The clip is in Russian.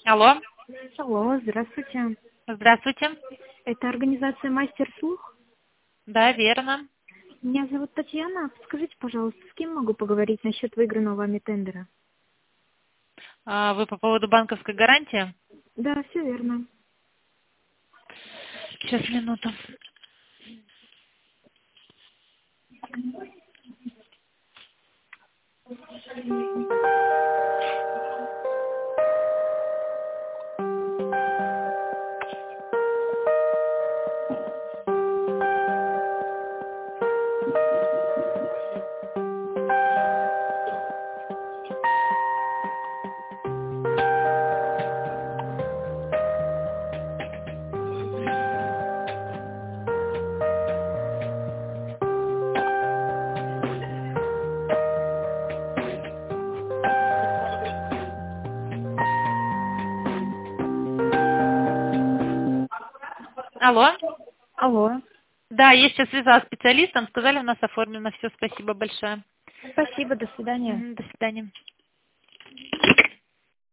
Алло. Алло, здравствуйте. Здравствуйте. Это организация «Мастер слух». Да, верно. Меня зовут Татьяна. Скажите, пожалуйста, с кем могу поговорить насчет выигранного вами тендера? Вы по поводу банковской гарантии? Да, все верно. Сейчас, минуту. Алло. Алло. Да, я сейчас связалась с специалистом, сказали, у нас оформлено все, спасибо большое. Спасибо, до свидания. До свидания.